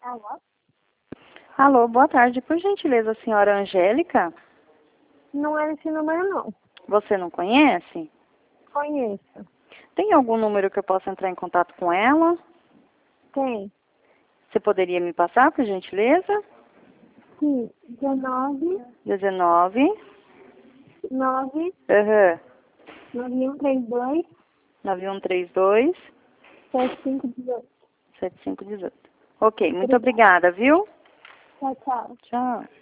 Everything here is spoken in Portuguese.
Alô? Alô, boa tarde. Por gentileza, senhora Angélica? Não é esse número, não. Você não conhece? Conheço. Tem algum número que eu possa entrar em contato com ela? Tem. Você poderia me passar, por gentileza? Sim. 19 19. 9 Aham. 9132 9132 7518. 7518. Ok, muito Obrigada. obrigada, viu? Tchau, tchau. Tchau.